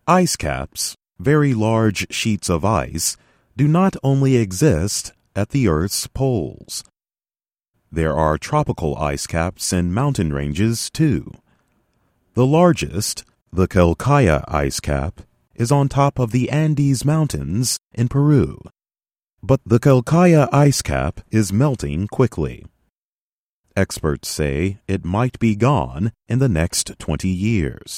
Ice caps, very large sheets of ice, do not only exist at the Earth's poles. There are tropical ice caps in mountain ranges, too. The largest, the Quelccaya ice cap, is on top of the Andes Mountains in Peru. But the Quelccaya ice cap is melting quickly. Experts say it might be gone in the next 20 years.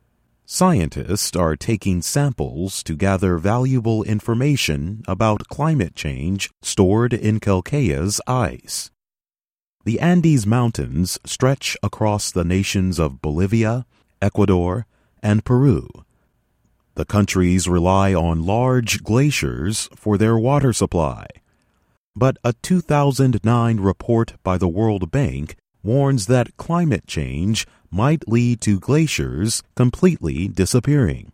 Scientists are taking samples to gather valuable information about climate change stored in Quelccaya's ice. The Andes Mountains stretch across the nations of Bolivia, Ecuador, and Peru. The countries rely on large glaciers for their water supply. But a 2009 report by the World Bank warns that climate change might lead to glaciers completely disappearing.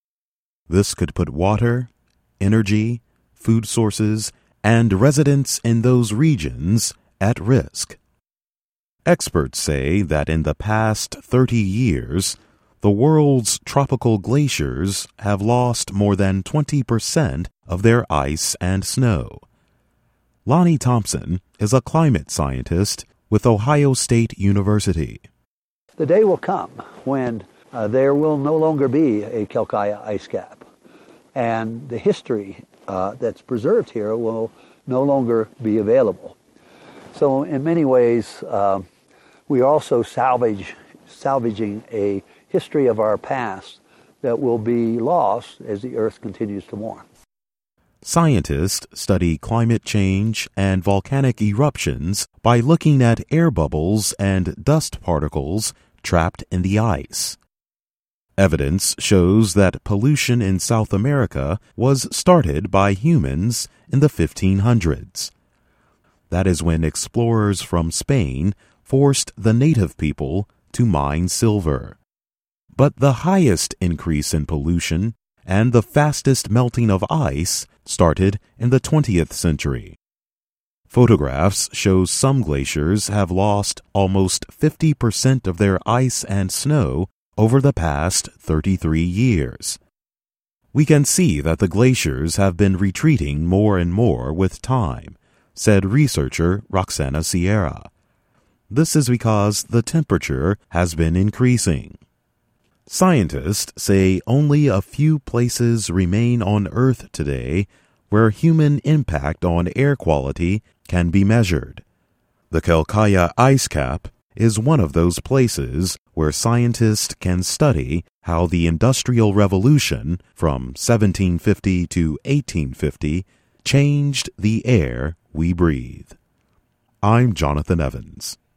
This could put water, energy, food sources, and residents in those regions at risk. Experts say that in the past 30 years, the world's tropical glaciers have lost more than 20% of their ice and snow. Lonnie Thompson is a climate scientist with Ohio State University. The day will come when there will no longer be a Quelccaya ice cap, and the history that's preserved here will no longer be available. So in many ways, we are also salvaging a history of our past that will be lost as the Earth continues to warm. Scientists study climate change and volcanic eruptions by looking at air bubbles and dust particles trapped in the ice. Evidence shows that pollution in South America was started by humans in the 1500s. That is when explorers from Spain forced the native people to mine silver. But the highest increase in pollution and the fastest melting of ice started in the 20th century. Photographs show some glaciers have lost almost 50% of their ice and snow over the past 33 years. We can see that the glaciers have been retreating more and more with time, said researcher Roxana Sierra. This is because the temperature has been increasing. Scientists say only a few places remain on Earth today where human impact on air quality can be measured. The Quelccaya ice cap is one of those places where scientists can study how the Industrial Revolution from 1750 to 1850 changed the air we breathe. I'm Jonathan Evans.